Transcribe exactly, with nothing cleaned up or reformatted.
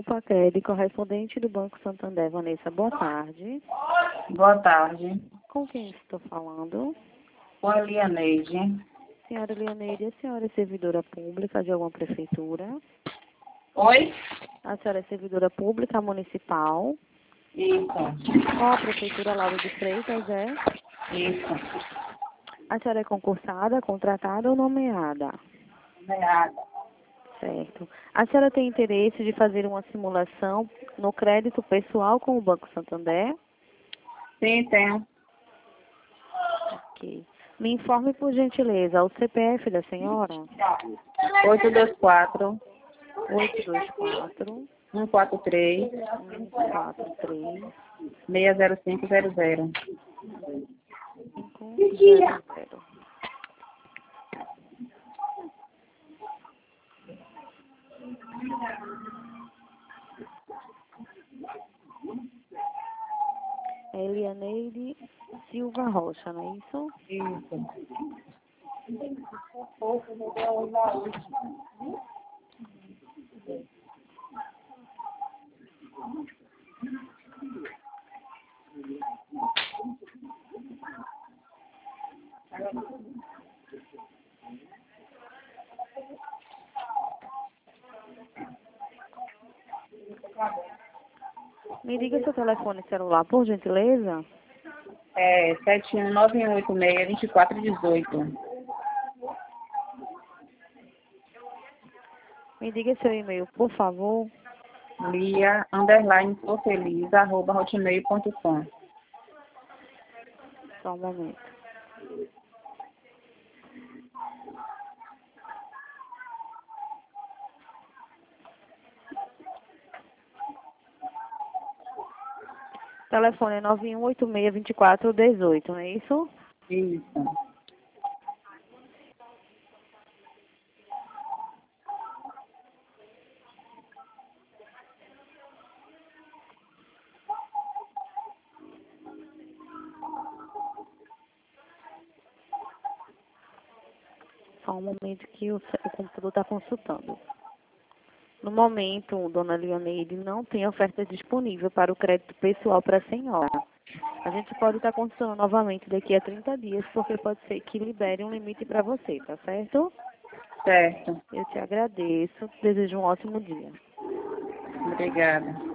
um paquete correspondente do Banco Santander. Vanessa, boa tarde. Boa tarde. Com quem estou falando? Com a Elianeide. Senhora Elianeide, a senhora é servidora pública de alguma prefeitura? Oi? A senhora é servidora pública municipal? Isso. Qual a prefeitura? Lauro de Freitas, é? Isso. A senhora é concursada, contratada ou nomeada? Nomeada. Certo. A senhora tem interesse de fazer uma simulação no crédito pessoal com o Banco Santander? Sim, tenho. Ok. Me informe, por gentileza, o C P F da senhora? oito dois quatro, oito dois quatro, um quatro três, um quatro três, seis zero cinco zero zero. cinco zero zero. É Elianeide Silva Rocha, não é isso? Isso. Me diga seu telefone celular, por gentileza. É sete um nove um oito seis, dois quatro um oito. Me diga seu e-mail, por favor. Lia, underline, sou feliz, arroba hotmail ponto com. Só um momento. Telefone é nove um oito seis, dois quatro um oito, não é isso? Isso. Só um momento que o, o computador está consultando. No momento, dona Leoneide, não tem oferta disponível para o crédito pessoal para a senhora. A gente pode estar consultando novamente daqui a trinta dias, porque pode ser que libere um limite para você, tá certo? Certo. Eu te agradeço. Desejo um ótimo dia. Obrigada.